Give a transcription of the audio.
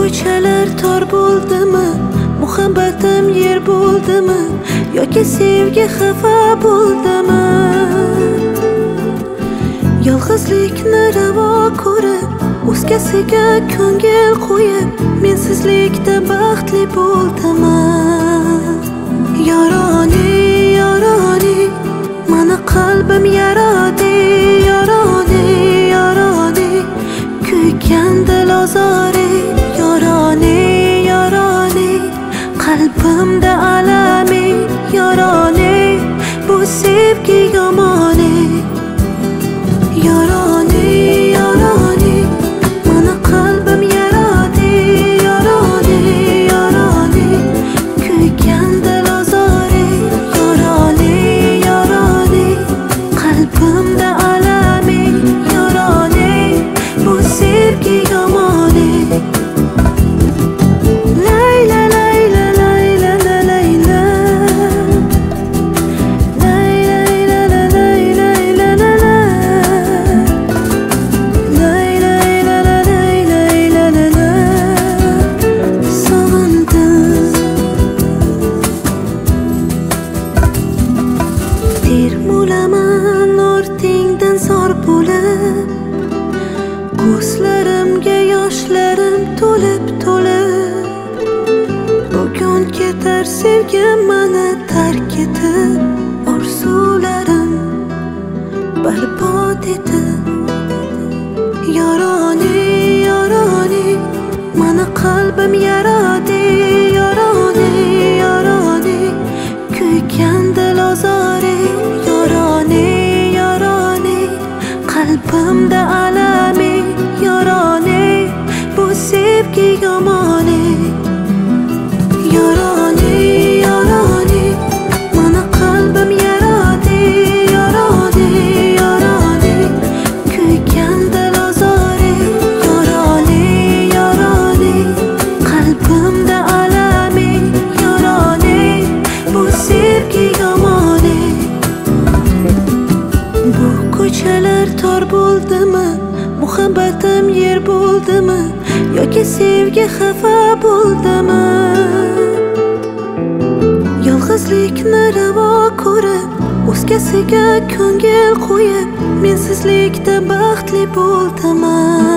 ko'chalar tor bo'ldimi, muhabbatim yer bo'ldimi, yoki sevgi xafa bo'ldimi? Yolg'izlikni ravo ko'rib, o'zgasiga ko'ngil qo'yib, mensizlikda baxtli bo'ldimi? Yoroni, yoroni, mani qalbim yarodi, yoroni, yoroni, kuygan dil ozori, yoroni, yoroni, qalbimda alami, yoroni, bu sevgi yomoni. Yoroni, yoroni, mani qalbim yarodi, yoroni, yoroni, kuygan dil ozori, yoroni, yoroni, qalbimda alami, yoroni, bu sevgi yomoni. Layla, layla, layla, layla, termulaman ortingdan zor bo'lib, ko'zlarimga yoshlarim to'lib, bugun ketar sevgim mani tark etib, orzularim barbod etib. Yoroni, yoroni, mani qalbim yarodi, yoroni, yoroni, kuygan dil ozori, yoroni, yoroni, qalbimda alami, yoroni, bu sevgi yomoni. Yoroni, yoroni, mani qalbim yarodi, yoroni, yoroni, kuygan dil ozori, yoroni, yoroni, qalbimda alami, yoroni, bu sevgi yomoni. Bu ko'chalar tor bo'ldimi, muhabbatim yer bo'ldimi, yoki sevgi xafa bo'ldimi? Yolg'izlikni ravo ko'rib, o'zgasiga ko'ngil qo'yib, mensizlikda baxtli bo'ldimi?